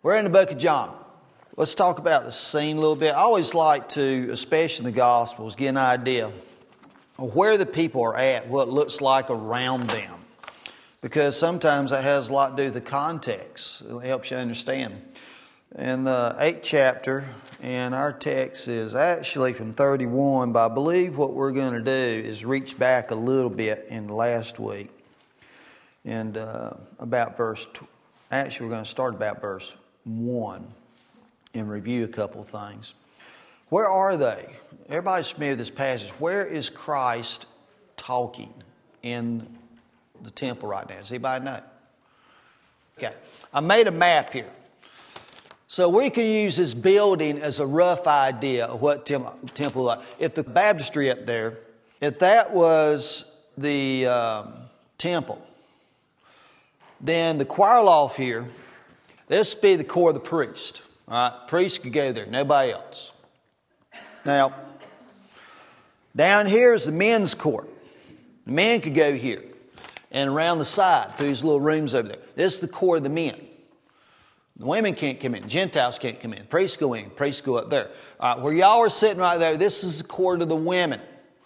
We're in the book of John. Let's talk about the scene a little bit. I always like to, especially in the Gospels, get an idea of where the people are at, what it looks like around them. Because sometimes that has a lot to do with the context. It helps you understand. In the 8th chapter, and our text is actually from 31, but I believe what we're going to do is reach back a little bit in last week. And about actually we're going to start about verse 1 and review a couple of things. Where are they? Everybody's familiar with this passage. Where is Christ talking in the temple right now? Does anybody know? Okay. I made a map here. So we can use this building as a rough idea of what temple like. If the baptistry up there, if that was the temple, then the choir loft here, this would be the core of the priest. All right, priest could go there, nobody else. Now, down here is the men's court. The men could go here. And around the side, through these little rooms over there. This is the court of the men. The women can't come in. Gentiles can't come in. Priests go in. Priests go up there. All right, where y'all are sitting right there, this is the court of the women.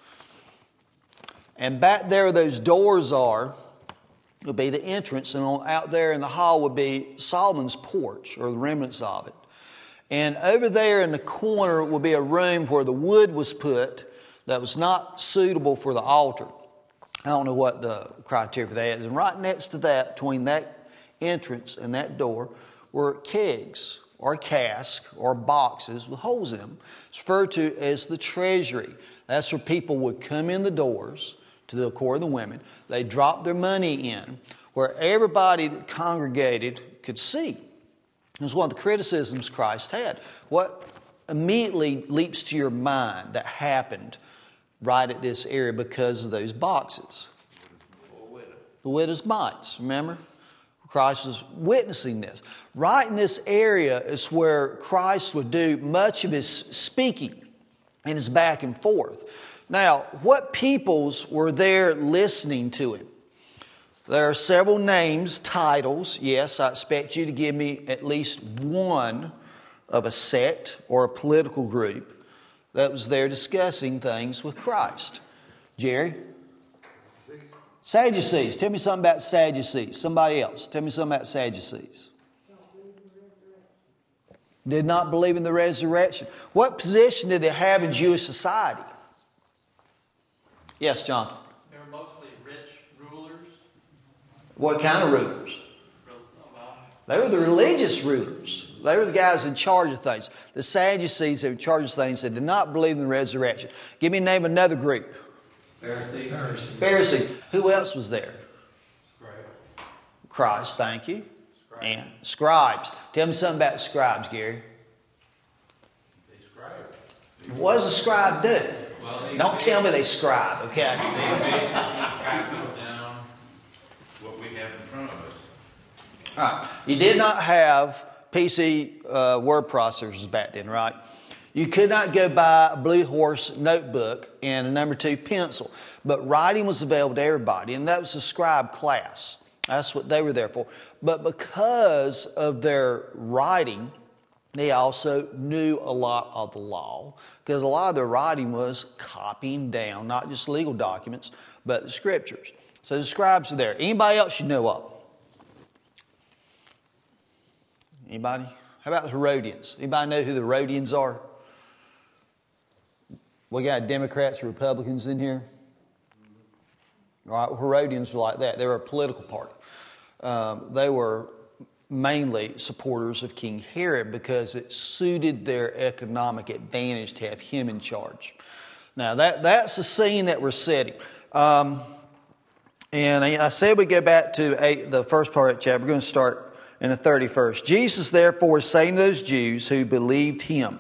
And back there where those doors are, will be the entrance. And out there in the hall would be Solomon's porch, or the remnants of it. And over there in the corner will be a room where the wood was put that was not suitable for the altar. I don't know what the criteria for that is. And right next to that, between that entrance and that door, were kegs or casks or boxes with holes in them. It's referred to as the treasury. That's where people would come in the doors to the court of the women. They drop their money in where everybody that congregated could see. It was one of the criticisms Christ had. What immediately leaps to your mind that happened right at this area because of those boxes? The widow's mites, remember? Christ was witnessing this. Right in this area is where Christ would do much of his speaking and his back and forth. Now, what peoples were there listening to him? There are several names, titles. Yes, I expect you to give me at least one of a sect or a political group that was there discussing things with Christ. Jerry? Sadducees. Tell me something about Sadducees. Somebody else. Tell me something about Sadducees. Did not believe in the resurrection. What position did they have in Jewish society? Yes, Jonathan. They were mostly rich rulers. What kind of rulers? They were the religious rulers. They were the guys in charge of things. The Sadducees, they were in charge of things. They did not believe in the resurrection. Give me a name of another group. Pharisees. Who else was there? Christ, thank you. And scribes. Tell me something about scribes, Gary. They scribe. What does a scribe do? Well, don't tell me they scribe, okay? They basically copy down what we have in front of us. All right. You did not have PC word processors back then, right? You could not go buy a Blue Horse notebook and a number 2 pencil. But writing was available to everybody, and that was the scribe class. That's what they were there for. But because of their writing, they also knew a lot of the law. Because a lot of their writing was copying down, not just legal documents, but the scriptures. So the scribes are there. Anybody else you know of? Anybody? How about the Herodians? Anybody know who the Herodians are? We got Democrats, Republicans in here. All right, Herodians were like that. They were a political party. They were mainly supporters of King Herod because it suited their economic advantage to have him in charge. Now, that's the scene that we're setting. And I said we go back to the first part of the chapter. We're going to start in the 31st. Jesus, therefore, is saying to those Jews who believed him.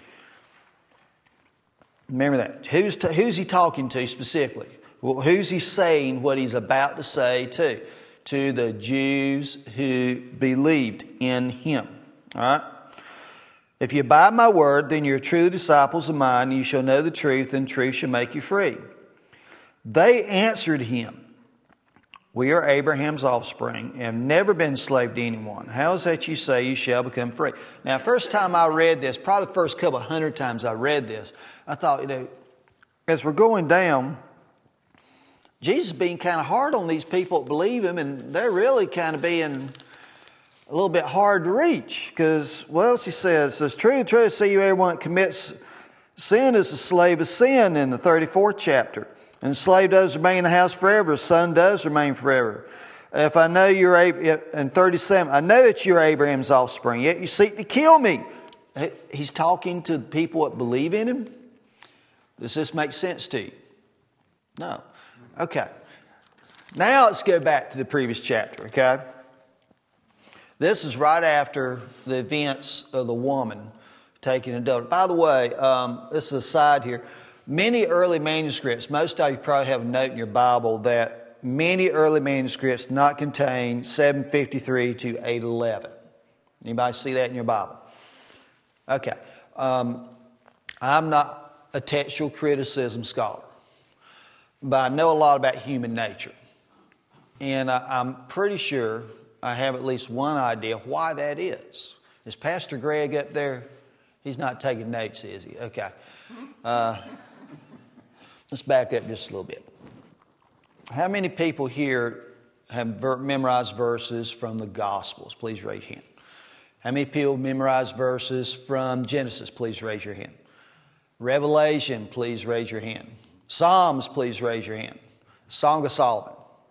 Remember that. Who's he talking to specifically? Well, who's he saying what he's about to say to? To the Jews who believed in him. All right? If you abide my word, then you're true disciples of mine, and you shall know the truth, and truth shall make you free. They answered him, We are Abraham's offspring and have never been enslaved to anyone. How is that you say you shall become free? Now, first time I read this, probably the first couple 100 times I read this, I thought, as we're going down, Jesus is being kind of hard on these people that believe Him, and they're really kind of being a little bit hard to reach. Because what else He says? It's true, I say you everyone that commits sin is a slave of sin in the 34th chapter. And the slave does remain in the house forever. The son does remain forever. If I know you're, in 37, I know that you're Abraham's offspring, yet you seek to kill me. He's talking to the people that believe in Him. Does this make sense to you? No. Okay. Now let's go back to the previous chapter, okay? This is right after the events of the woman taking adultery. By the way, this is a side here. Many early manuscripts, most of you probably have a note in your Bible that many early manuscripts not contain 753 to 811. Anybody see that in your Bible? Okay. I'm not a textual criticism scholar, but I know a lot about human nature. And I'm pretty sure I have at least one idea why that is. Is Pastor Greg up there? He's not taking notes, is he? Okay. Let's back up just a little bit. How many people here have memorized verses from the Gospels? Please raise your hand. How many people memorize verses from Genesis? Please raise your hand. Revelation, please raise your hand. Psalms, please raise your hand. Song of Solomon.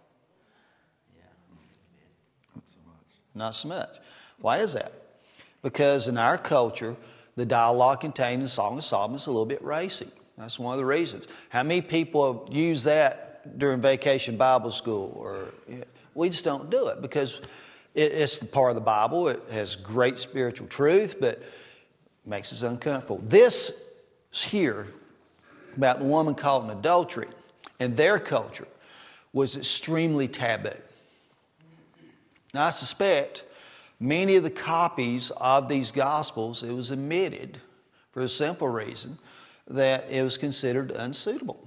Not so much. Why is that? Because in our culture, the dialogue contained in Song of Solomon is a little bit racy. That's one of the reasons. How many people use that during vacation Bible school? We just don't do it because it's the part of the Bible. It has great spiritual truth, but it makes us uncomfortable. This here about the woman caught in adultery in their culture was extremely taboo. Now, I suspect many of the copies of these Gospels, it was omitted for a simple reason that it was considered unsuitable.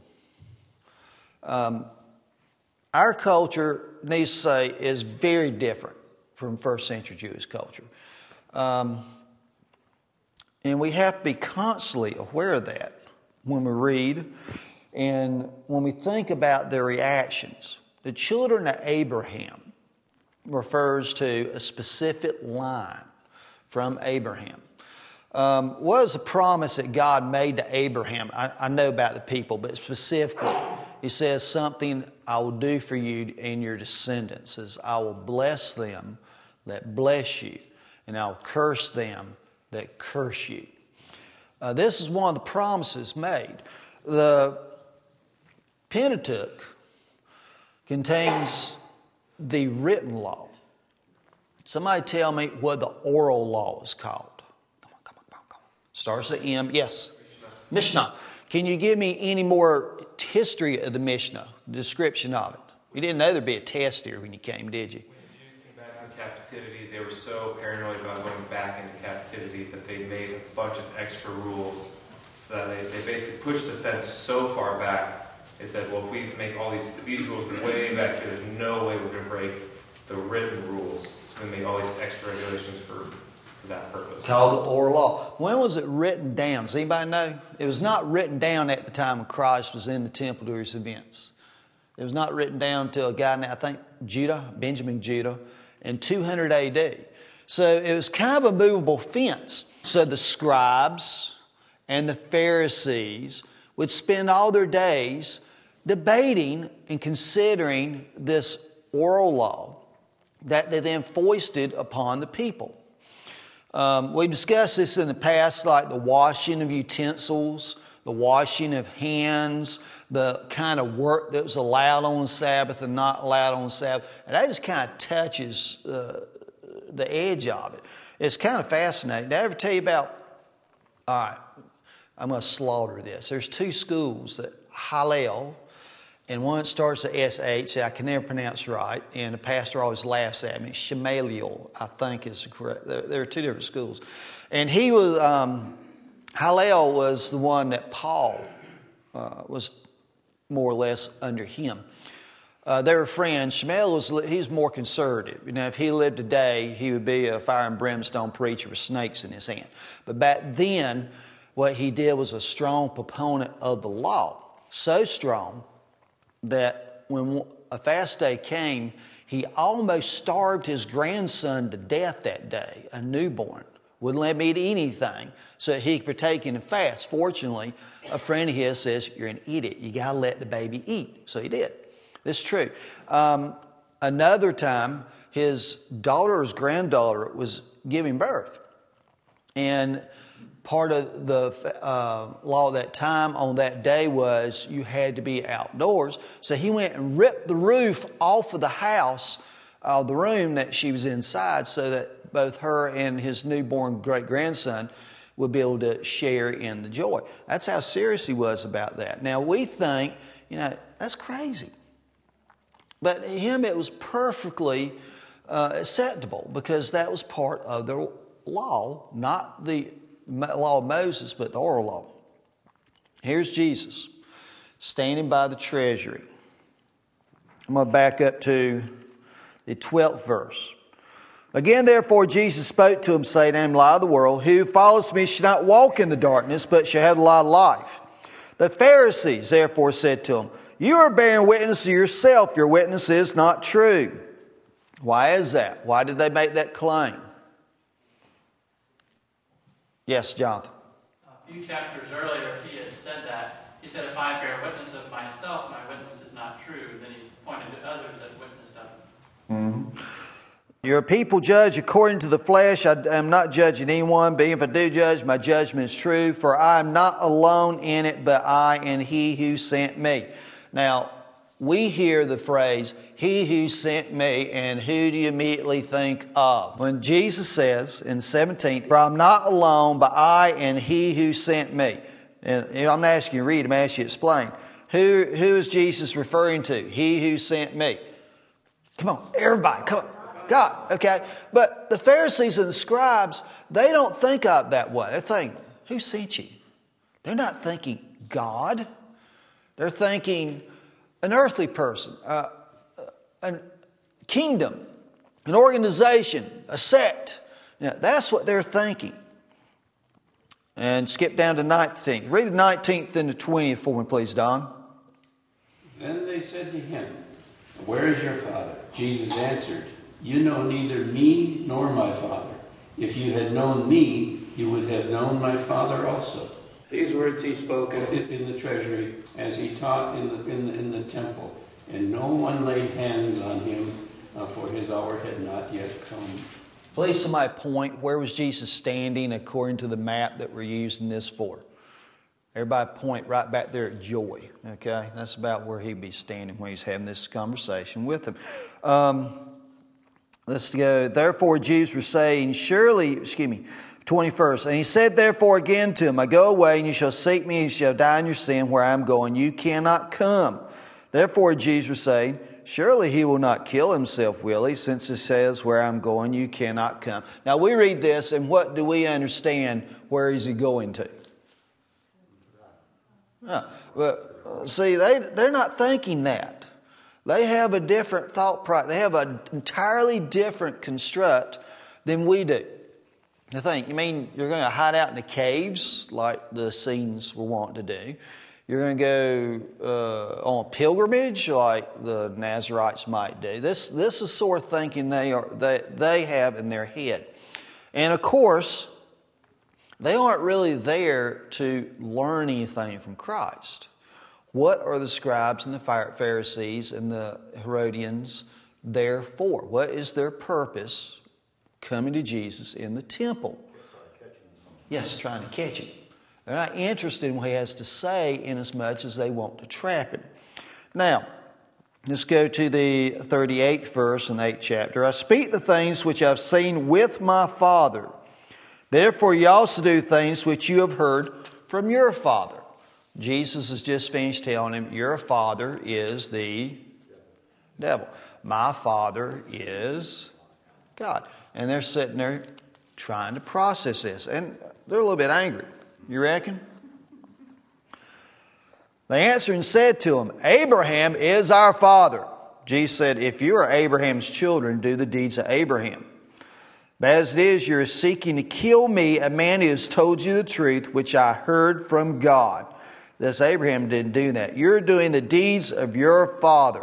Our culture, needs to say, is very different from first century Jewish culture. And we have to be constantly aware of that when we read and when we think about their reactions. The children of Abraham refers to a specific line from Abraham. What was the promise that God made to Abraham? I know about the people, but specifically, He says something I will do for you and your descendants is I will bless them that bless you, and I will curse them that curse you. This is one of the promises made. The Pentateuch contains the written law. Somebody tell me what the oral law is called. Come on. Starts with M. Yes. Mishnah. Can you give me any more history of the Mishnah, description of it? You didn't know there'd be a test here when you came, did you? When the Jews came back from captivity, they were so paranoid about going back into captivity that they made a bunch of extra rules so that they basically pushed the fence so far back. They said, well, if we make all these rules way back here, there's no way we're going to break the written rules. So they made all these extra regulations for that purpose. Called the oral law. When was it written down? Does anybody know? It was not written down at the time when Christ was in the temple during his events. It was not written down until a guy named, I think, Benjamin Judah, in 200 AD. So it was kind of a movable fence. So the scribes and the Pharisees would spend all their days debating and considering this oral law that they then foisted upon the people. We discussed this in the past, like the washing of utensils, the washing of hands, the kind of work that was allowed on the Sabbath and not allowed on the Sabbath. And that just kind of touches the edge of it. It's kind of fascinating. Did I ever tell you about, all right, I'm going to slaughter this. There's two schools, that Hillel, and one starts with SH, I can never pronounce right, and the pastor always laughs at me. Gamaliel, I think is correct. There are two different schools. And he was, Hillel was the one that Paul was more or less under him. They were friends. Shmuel he's more conservative. You know, if he lived today, he would be a fire and brimstone preacher with snakes in his hand. But back then, what he did was a strong proponent of the law. So strong that when a fast day came, he almost starved his grandson to death that day, a newborn. Wouldn't let him eat anything so that he could partake in the fast. Fortunately, a friend of his says, "You're an idiot. You got to let the baby eat." So he did. It's true. Another time, his granddaughter was giving birth. And part of the law at that time on that day was you had to be outdoors. So he went and ripped the roof off of the house, the room that she was inside, so that both her and his newborn great-grandson would be able to share in the joy. That's how serious he was about that. Now, we think, that's crazy. But to him, it was perfectly acceptable because that was part of the law, not the law of Moses, but the oral law. Here's Jesus standing by the treasury. I'm going to back up to the 12th verse. Again, therefore, Jesus spoke to him, saying, I am the light of the world. Who follows me shall not walk in the darkness, but shall have the light of life. The Pharisees, therefore, said to him, you are bearing witness to yourself. Your witness is not true. Why is that? Why did they make that claim? Yes, Jonathan. A few chapters earlier, he had said that. He said, if I bear witness of myself, my witness is not true. Then he pointed to others that witnessed of him. Mm-hmm. Your people judge according to the flesh. I am not judging anyone, but if I do judge, my judgment is true. For I am not alone in it, but I and He who sent me. Now, we hear the phrase, He who sent me, and who do you immediately think of? When Jesus says in 17th, for I'm not alone, but I and He who sent me. And I'm not asking you to read, I'm asking you to explain. Who is Jesus referring to? He who sent me. Come on, everybody, come on. God, okay? But the Pharisees and the scribes, they don't think of that way. They think, who sent you? They're not thinking God. They're thinking an earthly person, a kingdom, an organization, a sect. That's what they're thinking. And skip down to 19th. Read the 19th and the 20th for me, please, Don. Then they said to him, where is your father? Jesus answered, you know neither me nor my Father. If you had known me, you would have known my Father also. These words he spoke in the treasury as he taught in the temple, and no one laid hands on him, for his hour had not yet come. Please somebody point, where was Jesus standing according to the map that we're using this for? Everybody point right back there at Joy. Okay, that's about where he'd be standing when he's having this conversation with them. Let's go. Therefore, Jews were saying, 21st. And he said, therefore, again to him, I go away, and you shall seek me, and you shall die in your sin. Where I am going, you cannot come. Therefore, Jews were saying, surely he will not kill himself, will he? Since it says, where I am going, you cannot come. Now, we read this, and what do we understand? Where is he going to? But see, they're not thinking that. They have a different thought process. They have an entirely different construct than we do. I think, you mean you're going to hide out in the caves like the Essenes were wanting to do? You're going to go on a pilgrimage like the Nazarites might do. This is sort of thinking they have in their head. And of course, they aren't really there to learn anything from Christ. What are the scribes and the Pharisees and the Herodians there for? What is their purpose coming to Jesus in the temple? Yes, trying to catch him. They're not interested in what he has to say inasmuch as they want to trap him. Now, let's go to the 38th verse in the 8th chapter. I speak the things which I've seen with my Father. Therefore you also do things which you have heard from your father. Jesus has just finished telling him, your father is the devil. My Father is God. And they're sitting there trying to process this. And they're a little bit angry. You reckon? They answered and said to him, Abraham is our father. Jesus said, if you are Abraham's children, do the deeds of Abraham. But as it is, you are seeking to kill me, a man who has told you the truth, which I heard from God. Thus Abraham didn't do that. You're doing the deeds of your father.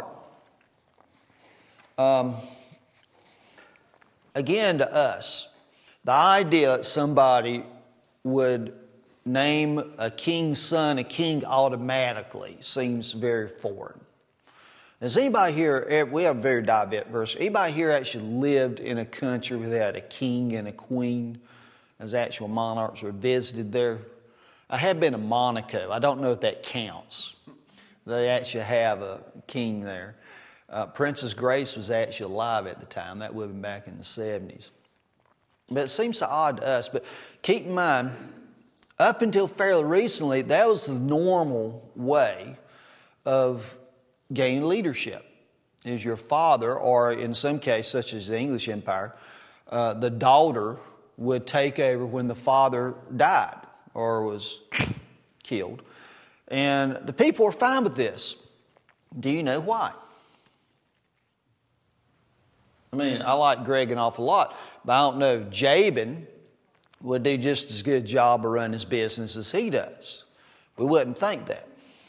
Again, to us, the idea that somebody would name a king's son a king automatically seems very foreign. Does anybody here, we have a very diverse, anybody here actually lived in a country where they had a king and a queen as actual monarchs or visited there? I have been to Monaco. I don't know if that counts. They actually have a king there. Princess Grace was actually alive at the time. That would have been back in the 70s. But it seems so odd to us. But keep in mind, up until fairly recently, that was the normal way of gaining leadership. Is your father, or in some cases, such as the English Empire, the daughter would take over when the father died or was killed. And the people were fine with this. Do you know why? I mean, I like Greg an awful lot, but I don't know if Jabin would do just as good a job of running his business as he does. We wouldn't think that.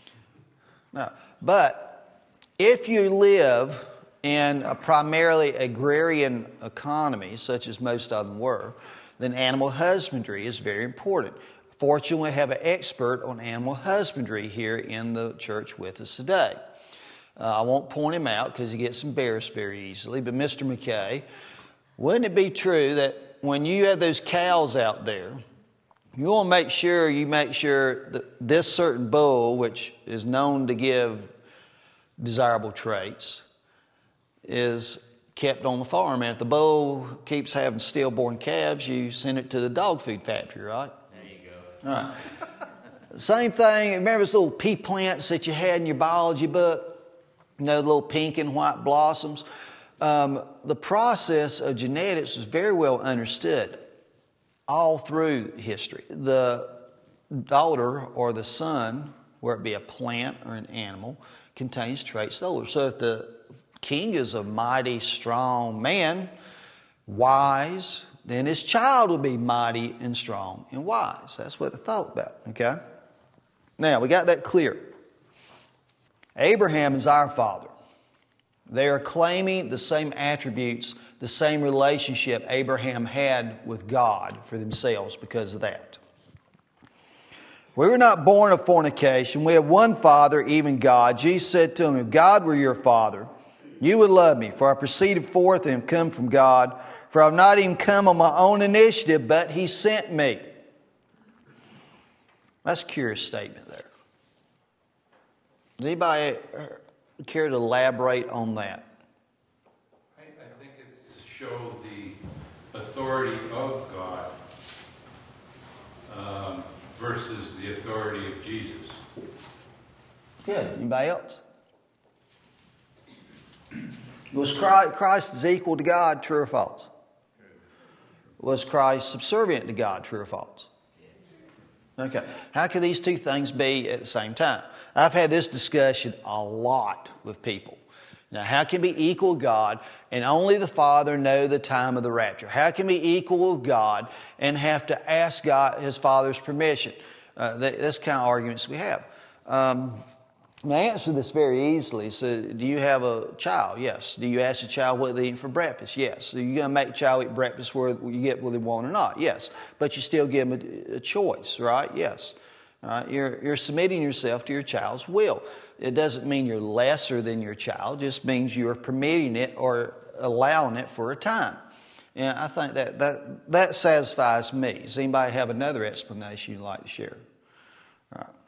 No. But if you live in a primarily agrarian economy, such as most of them were, then animal husbandry is very important. Fortunately, we have an expert on animal husbandry here in the church with us today. I won't point him out because he gets embarrassed very easily, but Mr. McKay, wouldn't it be true that when you have those cows out there, you want to make sure that this certain bull, which is known to give desirable traits, is kept on the farm. And if the bull keeps having stillborn calves, you send it to the dog food factory, right? There you go. All right. Same thing. Remember those little pea plants that you had in your biology book? You know, the little pink and white blossoms? The process of genetics is very well understood all through history. The daughter or the son, whether it be a plant or an animal, contains traits of the older. So if the king is a mighty, strong man, wise, then his child will be mighty and strong and wise. That's what I thought about, okay? Now, we got that clear. Abraham is our father. They are claiming the same attributes, the same relationship Abraham had with God for themselves because of that. We were not born of fornication. We have one Father, even God. Jesus said to him, if God were your Father, you would love me, for I proceeded forth and have come from God. For I have not even come on my own initiative, but He sent me. That's a curious statement there. Does anybody care to elaborate on that? I think it's to show the authority of God versus the authority of Jesus. Good. Anybody else? Was Christ is equal to God, true or false? Was Christ subservient to God, true or false? Okay. How can these two things be at the same time? I've had this discussion a lot with people. Now, how can be equal with God and only the Father know the time of the rapture? How can be equal with God and have to ask God, His Father's permission? That's the kind of arguments we have. I answer this very easily. So, do you have a child? Yes. Do you ask the child what they eat for breakfast? Yes. Are you going to make the child eat breakfast where you get what they want or not? Yes. But you still give them a choice, right? Yes. You're submitting yourself to your child's will. It doesn't mean you're lesser than your child. It just means you're permitting it or allowing it for a time. And I think that satisfies me. Does anybody have another explanation you'd like to share? All right.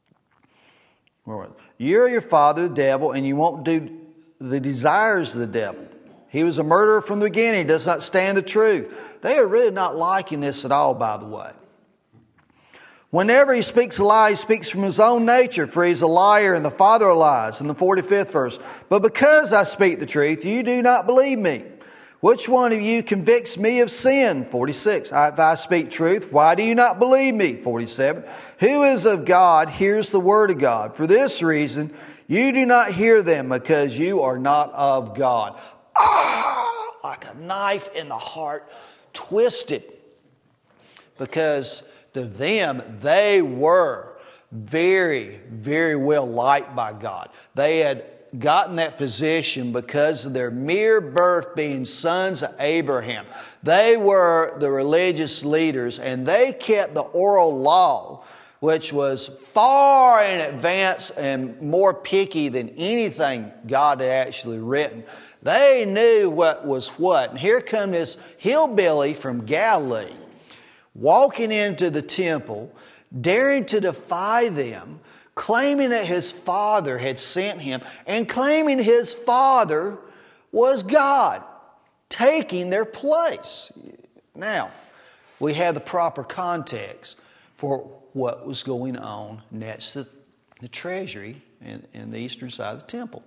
You're your father, the devil, and you won't do the desires of the devil. He was a murderer from the beginning. He does not stand the truth. They are really not liking this at all, by the way. Whenever he speaks a lie, he speaks from his own nature, for he's a liar and the father of lies, in the 45th verse. But because I speak the truth, you do not believe me. Which one of you convicts me of sin? 46. If I speak truth, why do you not believe me? 47. Who is of God hears the word of God. For this reason, you do not hear them, because you are not of God. Like a knife in the heart, twisted. Because to them, they were very, very well liked by God. They had gotten that position because of their mere birth being sons of Abraham. They were the religious leaders, and they kept the oral law, which was far in advance and more picky than anything God had actually written. They knew what was what. And here come this hillbilly from Galilee, walking into the temple, daring to defy them, claiming that his father had sent him, and claiming his father was God, taking their place. Now, we have the proper context for what was going on next to the treasury in the eastern side of the temple.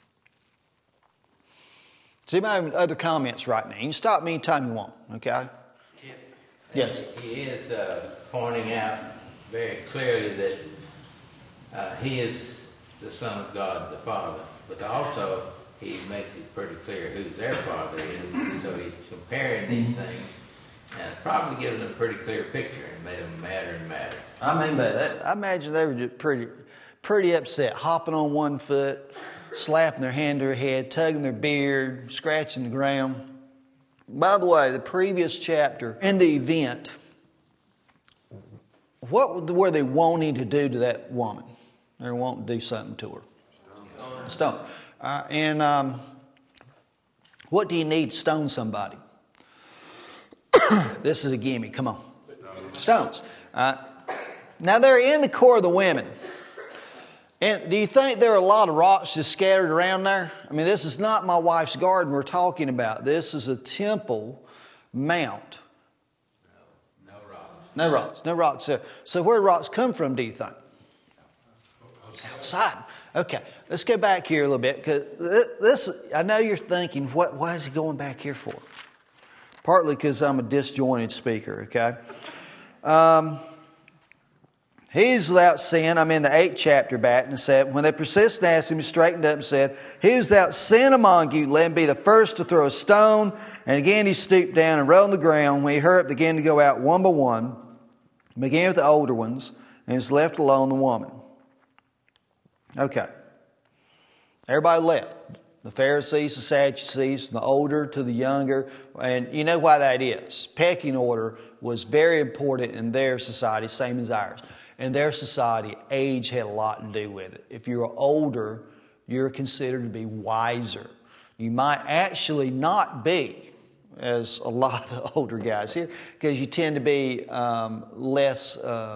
So you might have other comments right now. You can stop me anytime you want, okay? Yes. He is pointing out very clearly that he is the Son of God, the Father. But also, he makes it pretty clear who their Father is. So he's comparing these things and probably gives them a pretty clear picture and made them madder and madder. I mean, I imagine they were just pretty upset, hopping on one foot, slapping their hand to their head, tugging their beard, scratching the ground. By the way, the previous chapter in the event, what were they wanting to do to that woman? They were wanting to do something to her. Stone. What do you need to stone somebody? This is a gimme. Come on. Stones. Now they're in the core of the women. And do you think there are a lot of rocks just scattered around there? I mean, this is not my wife's garden we're talking about. This is a temple mount. No rocks. No rocks. No rocks there. So where do rocks come from, do you think? Outside. Okay, let's go back here a little bit, because this, I know you're thinking, why is he going back here for? Partly because I'm a disjointed speaker, okay? He's without sin. I'm in the 8th chapter back, and it said, when they persisted and asked him, he straightened up and said, he who's without sin among you, let him be the first to throw a stone. And again he stooped down and wrote on the ground. When he heard it began to go out one by one, began with the older ones, and was left alone the woman. Okay. Everybody left. The Pharisees, the Sadducees, the older to the younger. And you know why that is. Pecking order was very important in their society, same as ours. In their society, age had a lot to do with it. If you're older, you're considered to be wiser. You might actually not be, as a lot of the older guys here, because you tend to be less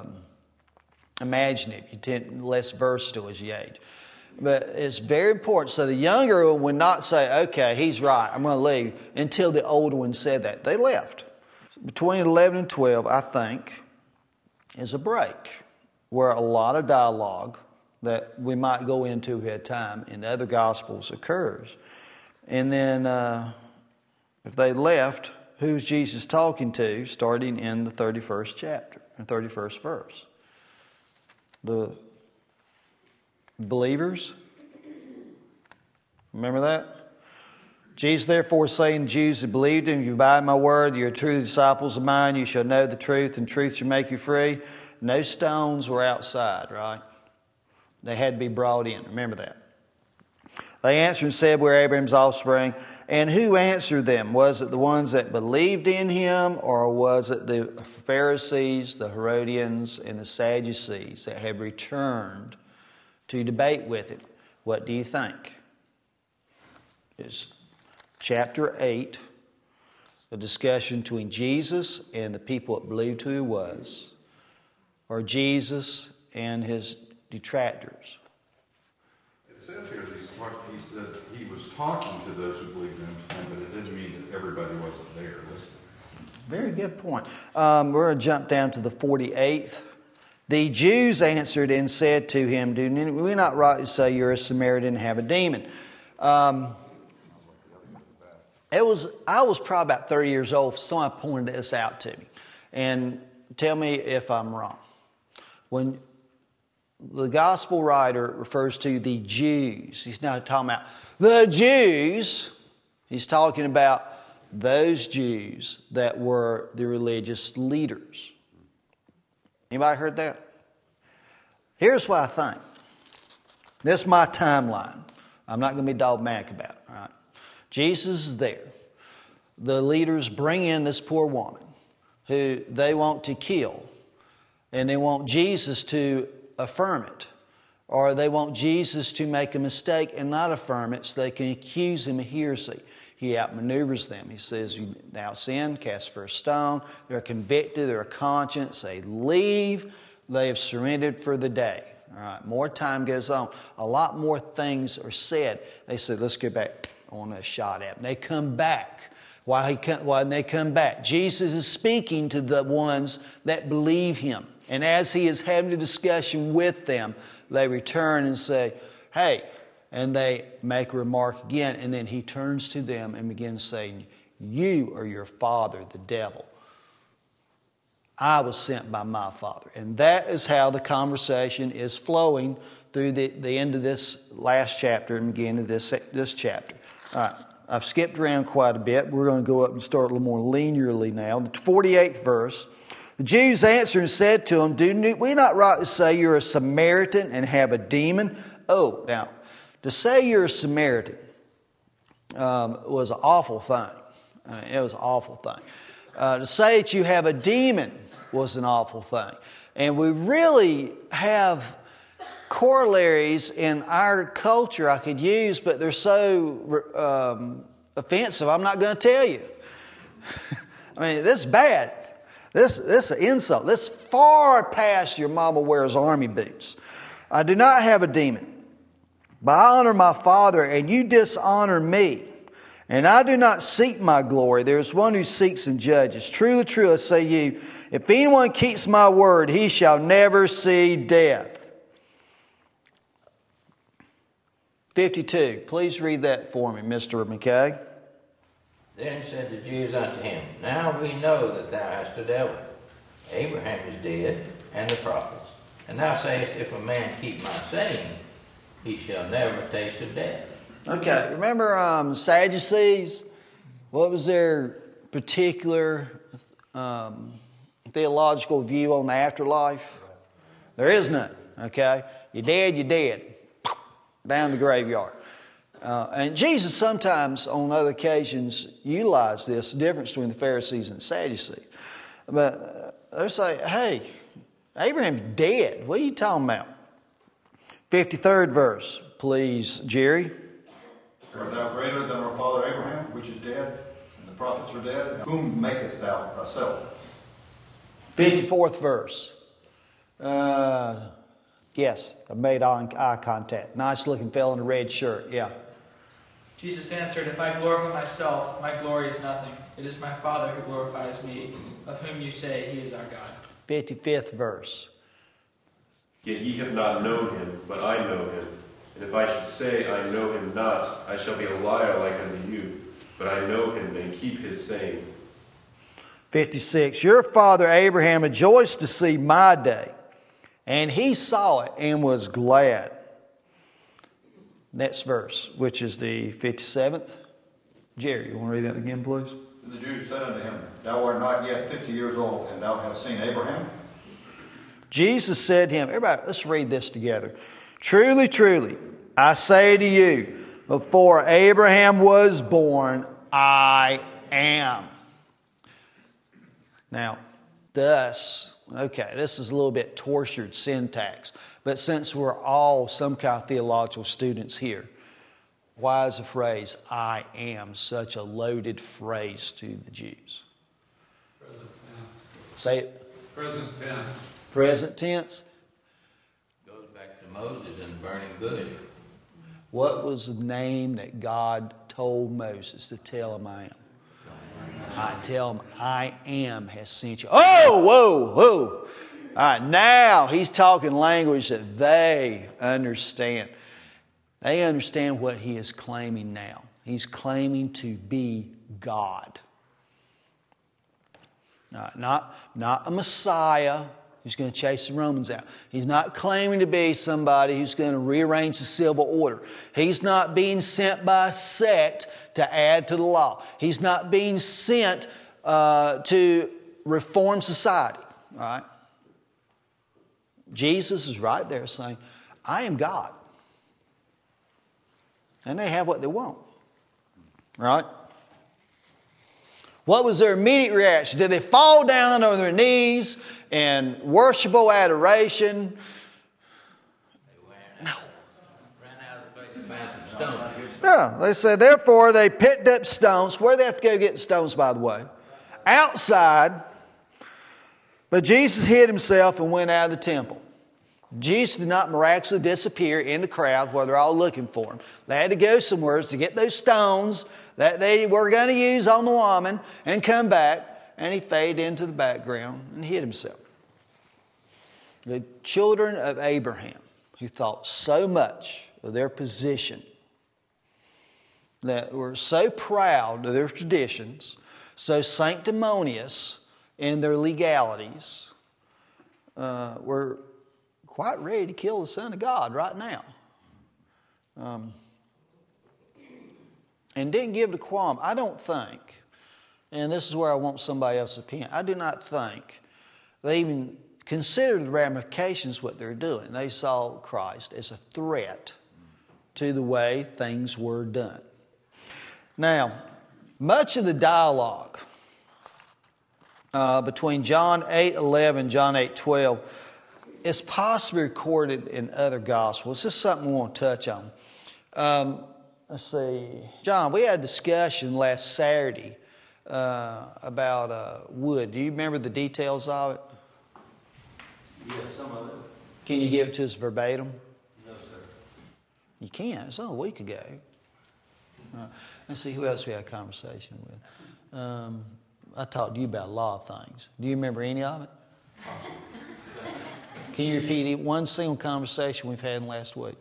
imaginative. You tend less versatile as you age. But it's very important. So the younger one would not say, okay, he's right, I'm going to leave, until the older one said that. They left. Between 11 and 12, I think, is a break where a lot of dialogue that we might go into at time in other Gospels occurs. And then if they left, who's Jesus talking to, starting in the 31st chapter, the 31st verse? The believers? Remember that? Jesus therefore saying to Jews who believed him, if you abide in my word, you are true disciples of mine, you shall know the truth, and truth shall make you free. No stones were outside, right? They had to be brought in. Remember that. They answered and said, we're Abraham's offspring. And who answered them? Was it the ones that believed in him, or was it the Pharisees, the Herodians, and the Sadducees that had returned to debate with him? What do you think? It's chapter 8, a discussion between Jesus and the people that believed who he was, or Jesus and his detractors. It says here that he said he was talking to those who believed in him, but it didn't mean that everybody wasn't there. Very good point. We're going to jump down to the 48th. The Jews answered and said to him, do we not rightly say you're a Samaritan and have a demon? I was probably about 30 years old. Someone pointed this out to me. And tell me if I'm wrong. When the gospel writer refers to the Jews, he's not talking about the Jews. He's talking about those Jews that were the religious leaders. Anybody heard that? Here's what I think. This is my timeline. I'm not going to be dogmatic about it. All right? Jesus is there. The leaders bring in this poor woman who they want to kill. And they want Jesus to affirm it. Or they want Jesus to make a mistake and not affirm it so they can accuse him of heresy. He outmaneuvers them. He says, "You now sin, cast first stone." They're convicted, they're a conscience. They leave. They have surrendered for the day. All right, more time goes on. A lot more things are said. They said, "Let's go back on a shot at him." They come back. Why they come back? Jesus is speaking to the ones that believe him. And as he is having a discussion with them, they return and say, "Hey," and they make a remark again. And then he turns to them and begins saying, "You are your father, the devil. I was sent by my Father." And that is how the conversation is flowing through the end of this last chapter and beginning of this chapter. All right, I've skipped around quite a bit. We're going to go up and start a little more linearly now. The 48th verse. The Jews answered and said to him, "Do we not rightly say you're a Samaritan and have a demon?" Oh, now, to say you're a Samaritan was an awful thing. It was an awful thing. To say that you have a demon was an awful thing. And we really have corollaries in our culture I could use, but they're so offensive, I'm not going to tell you. I mean, this is bad. This is an insult. This is far past your mama wears army boots. "I do not have a demon, but I honor my Father, and you dishonor me. And I do not seek my glory. There is one who seeks and judges. Truly, truly, I say to you, if anyone keeps my word, he shall never see death." 52. Please read that for me, Mr. McKay. Then said the Jews unto him, "Now we know that thou hast a devil. Abraham is dead, and the prophets. And thou sayest, if a man keep my saying, he shall never taste of death." Okay, remember Sadducees? What was their particular theological view on the afterlife? There is none, okay? You're dead, you're dead. Down the graveyard. And Jesus sometimes, on other occasions, utilized this difference between the Pharisees and the Sadducees. But they say, "Hey, Abraham's dead. What are you talking about?" 53rd verse, please, Jerry. "Art thou greater than our father Abraham, which is dead, and the prophets are dead? Whom makest thou thyself?" 54th verse. Yes, I made eye contact. Nice looking fellow in a red shirt. Yeah. Jesus answered, "If I glorify myself, my glory is nothing. It is my Father who glorifies me, of whom you say he is our God." 55th verse. Yet ye have not known him, but I know him. And if I should say I know him not, I shall be a liar like unto you. But I know him and keep his saying. 56. "Your father Abraham rejoiced to see my day, and he saw it and was glad." Next verse, which is the 57th. Jerry, you want to read that again, please? "And the Jews said unto him, Thou art not yet 50 years old, and thou hast seen Abraham?" Jesus said to him, everybody, let's read this together. "Truly, truly, I say to you, before Abraham was born, I am." Now, thus, okay, this is a little bit tortured syntax, but since we're all some kind of theological students here, why is the phrase "I am" such a loaded phrase to the Jews? Present tense. Say it. Present tense. Present tense. Goes back to Moses and burning bush. What was the name that God told Moses to tell him I am? I tell him, "I am has sent you." Oh, whoa, whoa. All right, now he's talking language that they understand. They understand what he is claiming now. He's claiming to be God. Not a Messiah who's going to chase the Romans out. He's not claiming to be somebody who's going to rearrange the civil order. He's not being sent by a sect to add to the law. He's not being sent to reform society. All right? Jesus is right there saying, I am God. And they have what they want. Right? What was their immediate reaction? Did they fall down on their knees in worshipful adoration? No. Yeah, they said, therefore they picked up stones. Where do they have to go get stones, by the way? Outside. But Jesus hid himself and went out of the temple. Jesus did not miraculously disappear in the crowd where they're all looking for him. They had to go somewhere to get those stones that they were going to use on the woman and come back. And he faded into the background and hid himself. The children of Abraham, who thought so much of their position, that were so proud of their traditions, so sanctimonious in their legalities, were quite ready to kill the Son of God right now. And didn't give it a qualm. I don't think, and this is where I want somebody else's opinion, I do not think they even considered the ramifications of what they're doing. They saw Christ as a threat to the way things were done. Now, much of the dialogue between John 8:11 and John 8:12 is possibly recorded in other Gospels. This is something we want to touch on. Let's see. John, we had a discussion last Saturday about wood. Do you remember the details of it? Yes, some of it. Can you give it to us verbatim? No, sir. You can't. It's only a week ago. Let's see who else we had a conversation with. I talked to you about a lot of things. Do you remember any of it? Can you repeat one single conversation we've had in last week?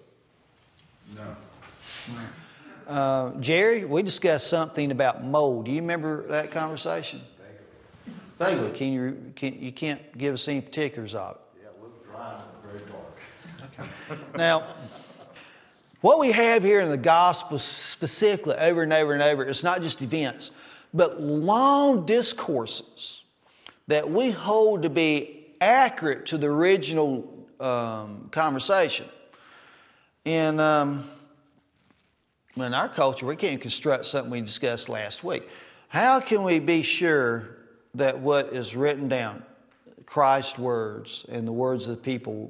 No. Jerry, we discussed something about mold. Do you remember that conversation? Vaguely. You can't give us any particulars of it? Yeah, it was dry and very dark. Okay. Now, what we have here in the gospel specifically over and over and over, it's not just events, but long discourses that we hold to be accurate to the original conversation. In our culture, we can't construct something we discussed last week. How can we be sure that what is written down, Christ's words and the words of the people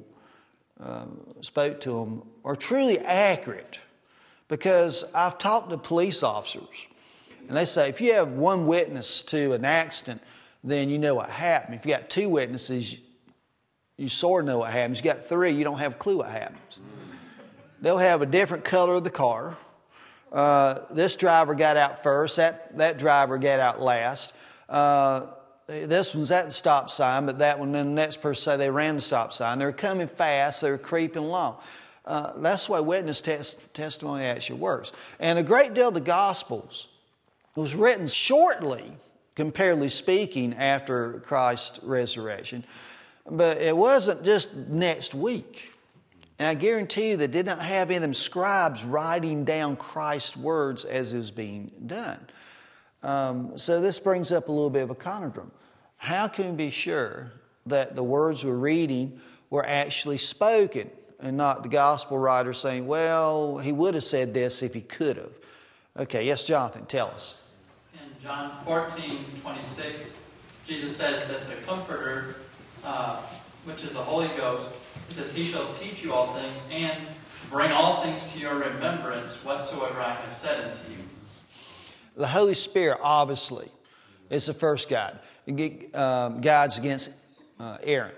spoke to them, are truly accurate? Because I've talked to police officers, and they say if you have one witness to an accident, then you know what happened. If you got two witnesses, you sort of know what happens. You got three, you don't have a clue what happens. They'll have a different color of the car. This driver got out first. That driver got out last. This one's at the stop sign, but that one, then the next person say they ran the stop sign. They're coming fast. They're creeping along. That's the way witness testimony actually works. And a great deal of the Gospels was written shortly, comparatively speaking, after Christ's resurrection. But it wasn't just next week. And I guarantee you they did not have any of them scribes writing down Christ's words as it was being done. So this brings up a little bit of a conundrum. How can we be sure that the words we're reading were actually spoken and not the gospel writer saying, well, he would have said this if he could have? Okay, yes, Jonathan, tell us. In John 14:26, Jesus says that the Comforter, which is the Holy Ghost, it says, he shall teach you all things and bring all things to your remembrance whatsoever I have said unto you. The Holy Spirit, obviously, is the first guide. It guides against error.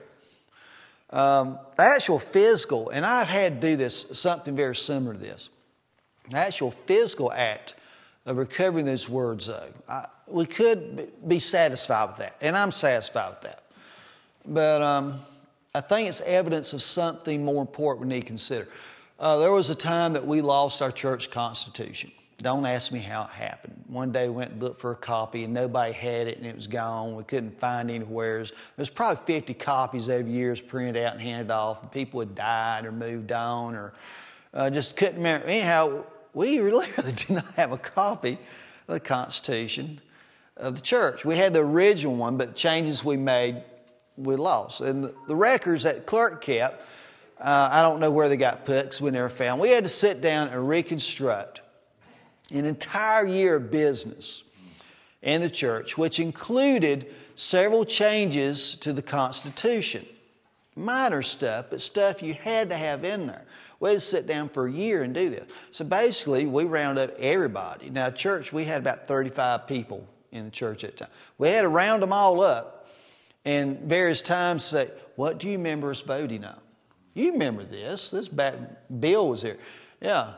The actual physical, and I've had to do this, something very similar to this. The actual physical act of recovering those words, though, we could be satisfied with that, and I'm satisfied with that. But I think it's evidence of something more important we need to consider. There was a time that we lost our church constitution. Don't ask me how it happened. One day we went and looked for a copy and nobody had it and it was gone. We couldn't find anywhere. There's probably 50 copies over years printed out and handed off. And people had died or moved on or just couldn't remember. Anyhow, we literally did not have a copy of the Constitution of the church. We had the original one, but the changes we made, we lost. And the records that the clerk kept, I don't know where they got put because we never found. We had to sit down and reconstruct an entire year of business in the church, which included several changes to the Constitution. Minor stuff, but stuff you had to have in there. We had to sit down for a year and do this. So basically, we round up everybody. Now, church, we had about 35 people in the church at the time. We had to round them all up and various times say, what do you remember us voting on? You remember this. This back, Bill was here. Yeah.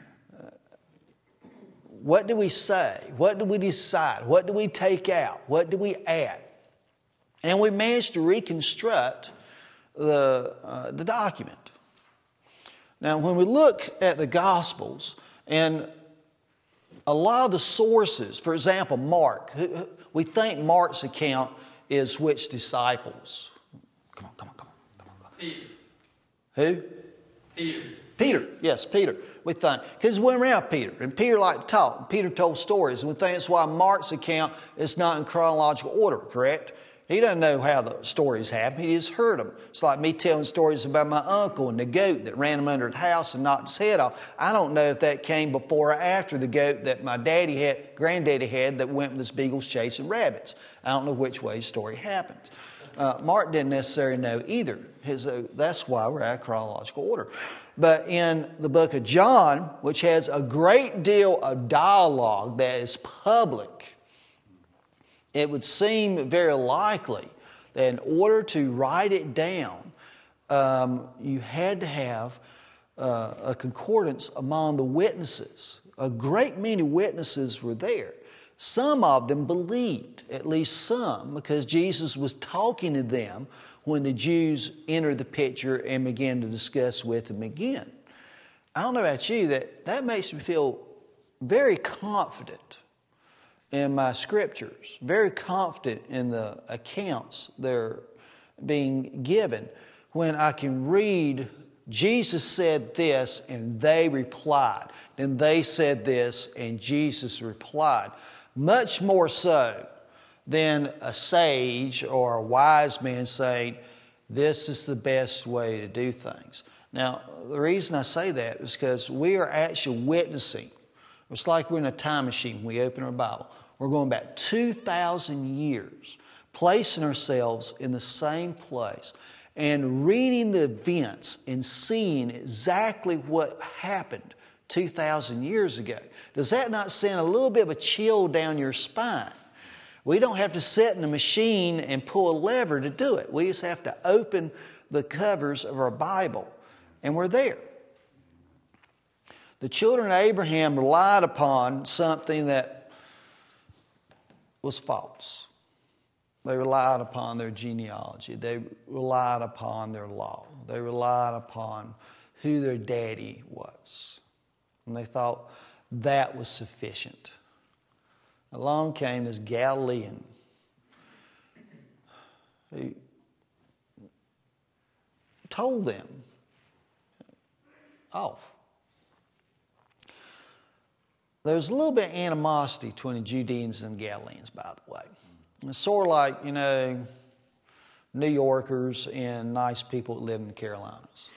What do we say? What do we decide? What do we take out? What do we add? And we managed to reconstruct the document. Now, when we look at the Gospels and a lot of the sources, for example, Mark, we think Mark's account is which disciples? Come on. Peter. Who? Peter, yes, Peter. We think, because we went around Peter, and Peter liked to talk, and Peter told stories, and we think that's why Mark's account is not in chronological order, correct? He doesn't know how the stories happened, he just heard them. It's like me telling stories about my uncle and the goat that ran him under the house and knocked his head off. I don't know if that came before or after the goat that my granddaddy had that went with his beagles chasing rabbits. I don't know which way the story happened. Mark didn't necessarily know either. That's why we're out of chronological order. But in the book of John, which has a great deal of dialogue that is public, it would seem very likely that in order to write it down, you had to have a concordance among the witnesses. A great many witnesses were there. Some of them believed, at least some, because Jesus was talking to them when the Jews entered the picture and began to discuss with them again. I don't know about you, that makes me feel very confident in my scriptures, very confident in the accounts they're being given. When I can read, Jesus said this and they replied. Then they said this and Jesus replied. Much more so than a sage or a wise man saying, this is the best way to do things. Now, the reason I say that is because we are actually witnessing. It's like we're in a time machine when we open our Bible. We're going back 2,000 years, placing ourselves in the same place and reading the events and seeing exactly what happened 2,000 years ago. Does that not send a little bit of a chill down your spine? We don't have to sit in a machine and pull a lever to do it. We just have to open the covers of our Bible, and we're there. The children of Abraham relied upon something that was false. They relied upon their genealogy. They relied upon their law. They relied upon who their daddy was. And they thought that was sufficient. Along came this Galilean who told them off. There's a little bit of animosity between the Judeans and Galileans, by the way. It's sort of like, New Yorkers and nice people that live in the Carolinas.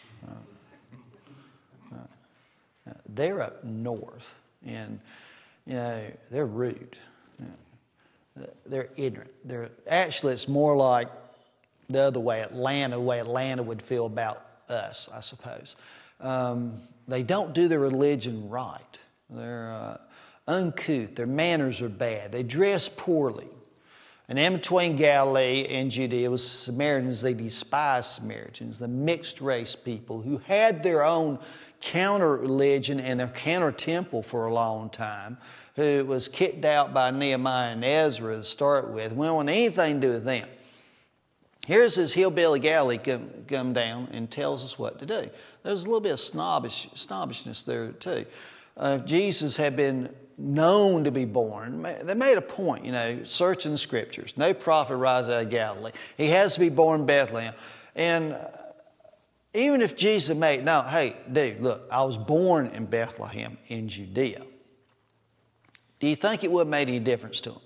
They're up north, and they're rude. They're ignorant. It's more like the other way, the way Atlanta would feel about us, I suppose. They don't do their religion right. They're uncouth. Their manners are bad. They dress poorly. And in between Galilee and Judea was Samaritans. They despised Samaritans, the mixed race people who had their own counter religion and their counter temple for a long time, who was kicked out by Nehemiah and Ezra to start with. We don't want anything to do with them. Here's this hillbilly Galilee come down and tells us what to do. There's a little bit of snobbishness there too. if Jesus had been known to be born, they made a point, searching the Scriptures. No prophet rise out of Galilee. He has to be born in Bethlehem. And even if Jesus made, no, hey, dude, look, I was born in Bethlehem in Judea. Do you think it would have made any difference to him?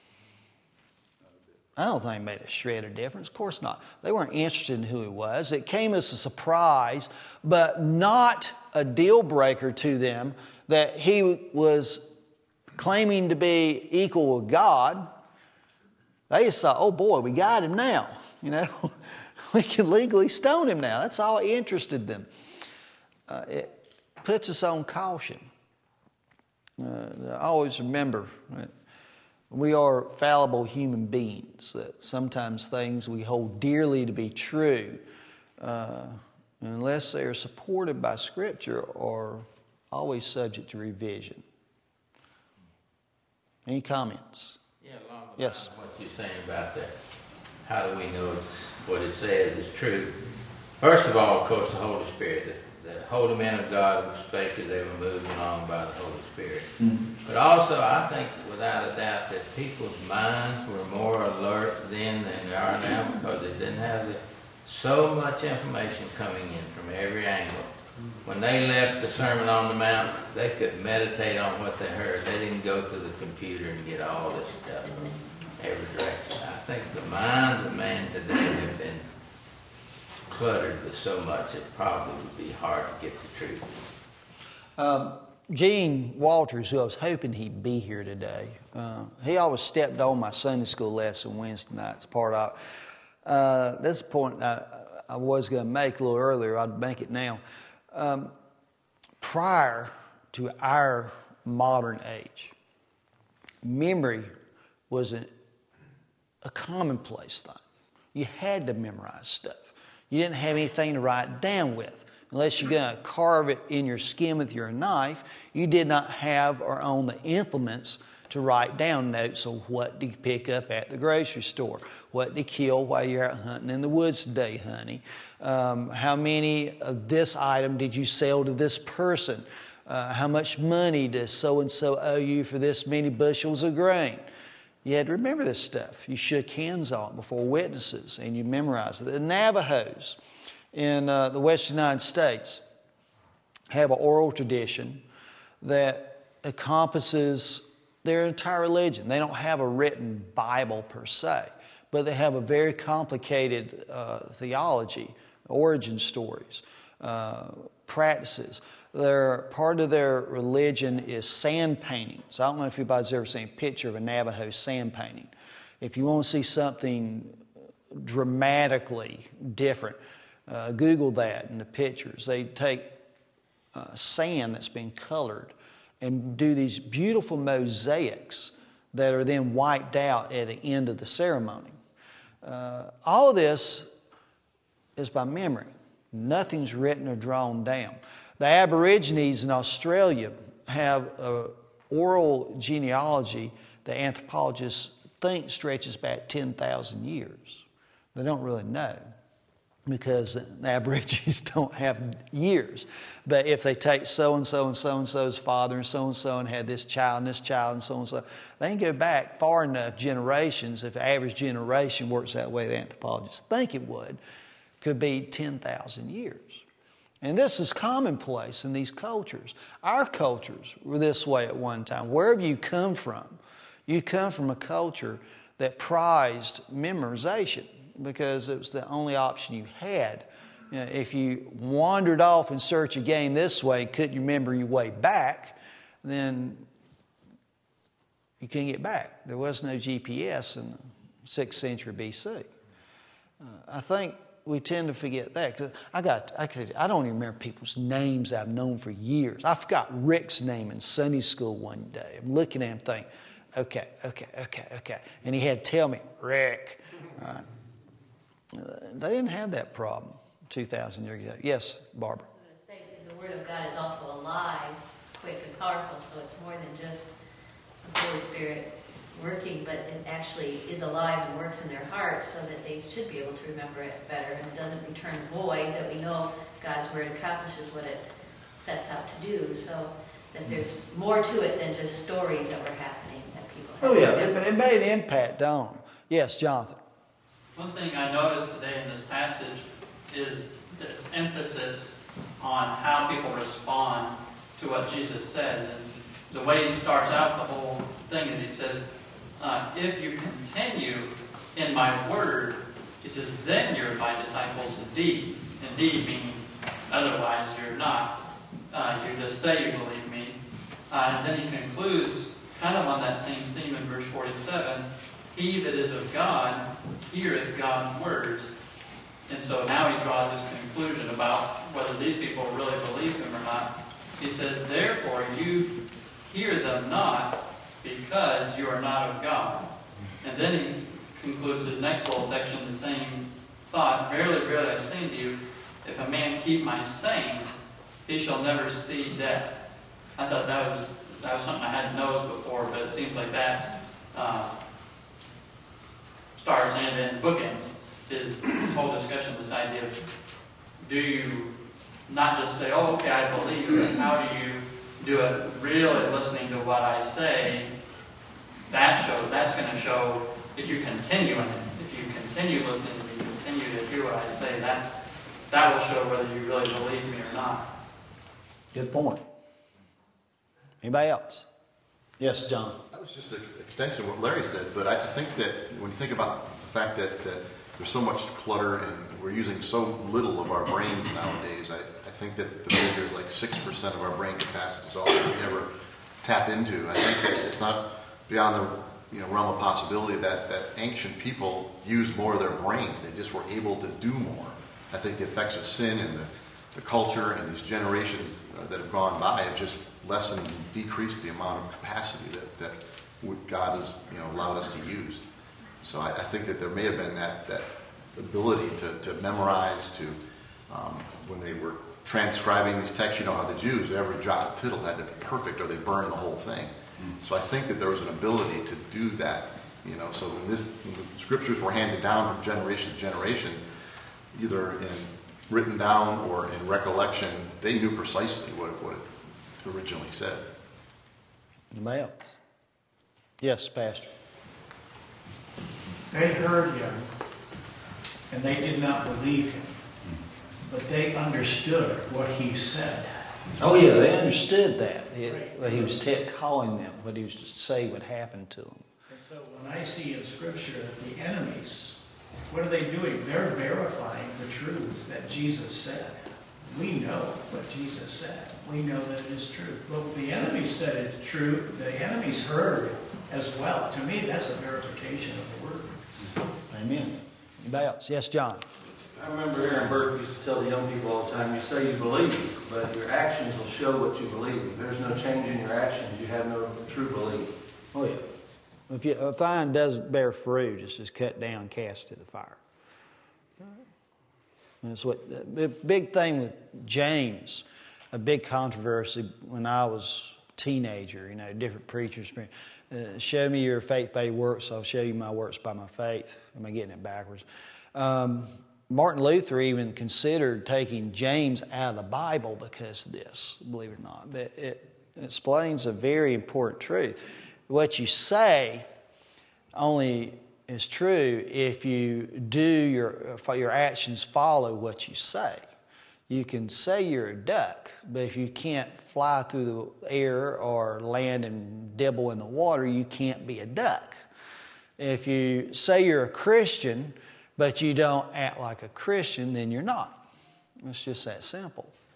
I don't think it made a shred of difference. Of course not. They weren't interested in who he was. It came as a surprise, but not a deal breaker to them that he was claiming to be equal with God. They just thought, oh boy, we got him now. We can legally stone him now. That's all interested them. It puts us on caution. Always remember that we are fallible human beings, that sometimes things we hold dearly to be true, unless they are supported by Scripture, are always subject to revision. Any comments? Yeah, along the yes. line of what you're saying about that. How do we know what it says is true? First of all, of course, the Holy Spirit. The holy men of God spake as they were moved along by the Holy Spirit. Mm-hmm. But also, I think, without a doubt, that people's minds were more alert then than they are now because they didn't have so much information coming in from every angle. When they left the Sermon on the Mount, they could meditate on what they heard. They didn't go to the computer and get all this stuff from every direction. I think the minds of man today have been cluttered with so much it probably would be hard to get the truth. Gene Walters, who I was hoping he'd be here today, he always stepped on my Sunday school lesson Wednesday nights, part of. This point I was going to make a little earlier. I'd make it now. Prior to our modern age, memory was a commonplace thing. You had to memorize stuff. You didn't have anything to write down with. Unless you're going to carve it in your skin with your knife, you did not have or own the implements to write down notes on what to pick up at the grocery store, what to kill while you're out hunting in the woods today, honey. How many of this item did you sell to this person? How much money does so-and-so owe you for this many bushels of grain? You had to remember this stuff. You shook hands on it before witnesses, and you memorized it. The Navajos in the Western United States have an oral tradition that encompasses their entire religion. They don't have a written Bible per se, but they have a very complicated theology, origin stories, practices. Part of their religion is sand paintings. I don't know if anybody's ever seen a picture of a Navajo sand painting. If you want to see something dramatically different, Google that in the pictures. They take sand that's been colored and do these beautiful mosaics that are then wiped out at the end of the ceremony. All of this is by memory. Nothing's written or drawn down. The Aborigines in Australia have an oral genealogy that anthropologists think stretches back 10,000 years. They don't really know because the Aborigines don't have years. But if they take so-and-so and so-and-so's father and so-and-so and had this child and so-and-so, they can go back far enough generations. If the average generation works that way, the anthropologists think it would, could be 10,000 years. And this is commonplace in these cultures. Our cultures were this way at one time. Wherever you come from a culture that prized memorization because it was the only option you had. If you wandered off in search of game this way, couldn't remember your way back, then you couldn't get back. There was no GPS in the 6th century BC. I think we tend to forget that. Cause I don't even remember people's names I've known for years. I forgot Rick's name in Sunday school one day. I'm looking at him thinking, okay. And he had to tell me, Rick. All right. They didn't have that problem 2,000 years ago. Yes, Barbara. I was going to say, the Word of God is also alive, quick and powerful, so it's more than just the Holy Spirit working, but it actually is alive and works in their hearts so that they should be able to remember it better and it doesn't return void, that we know God's Word accomplishes what it sets out to do. So that there's more to it than just stories that were happening that people had. Oh yeah, it made an impact on them. Yes, Jonathan. One thing I noticed today in this passage is this emphasis on how people respond to what Jesus says. And the way he starts out the whole thing is he says, if you continue in my word, he says, then you're my disciples indeed. Indeed meaning otherwise you're not. You just say you believe me. And then he concludes kind of on that same theme in verse 47. He that is of God heareth God's words. And so now he draws his conclusion about whether these people really believe him or not. He says, therefore you hear them not, because you are not of God. And then he concludes his next little section, the same thought. Verily, verily, I say unto you, if a man keep my saying, he shall never see death. I thought that was something I hadn't noticed before, but it seems like that starts and ends, bookends, is this whole discussion, this idea of, do you not just say, oh, okay, I believe, but how do you do it really listening to what I say? That's going to show if you continue in it. If you continue listening to me, continue to hear what I say, that will show whether you really believe me or not. Good point. Anybody else? Yes, John. That was just an extension of what Larry said, but I think that when you think about the fact that there's so much clutter and we're using so little of our brains nowadays, I think that the figure is like 6% of our brain capacity is all that we ever tap into. I think that it's not beyond the realm of possibility that ancient people used more of their brains. They just were able to do more. I think the effects of sin and the culture and these generations that have gone by have just lessened and decreased the amount of capacity that God has allowed us to use. So I think that there may have been that ability to memorize, to when they were transcribing these texts, how the Jews, every jot and tittle had to be perfect or they burned the whole thing. So I think that there was an ability to do that. So when the scriptures were handed down from generation to generation, either written down or in recollection, they knew precisely what it originally said. Anybody else? Yes, Pastor. They heard him, and they did not believe him, but they understood what he said. Oh yeah, they understood that. What he was calling them, what he was to say would happen to them. And so when I see in Scripture the enemies, what are they doing? They're verifying the truths that Jesus said. We know what Jesus said. We know that it is true. But the enemies said it's true. The enemies heard as well. To me, that's a verification of the word. Amen. Anybody else? Yes, John. I remember Aaron Burke used to tell the young people all the time, you say you believe, but your actions will show what you believe. If there's no change in your actions, you have no true belief. Oh, yeah. If a vine doesn't bear fruit, it's just cut down, cast to the fire. That's what the big thing with James, a big controversy when I was a teenager, different preachers. Show me your faith by your works, I'll show you my works by my faith. Am I getting it backwards? Martin Luther even considered taking James out of the Bible because of this, believe it or not. But it explains a very important truth. What you say only is true if you do your actions follow what you say. You can say you're a duck, but if you can't fly through the air or land and dibble in the water, you can't be a duck. If you say you're a Christian, but you don't act like a Christian, then you're not. It's just that simple.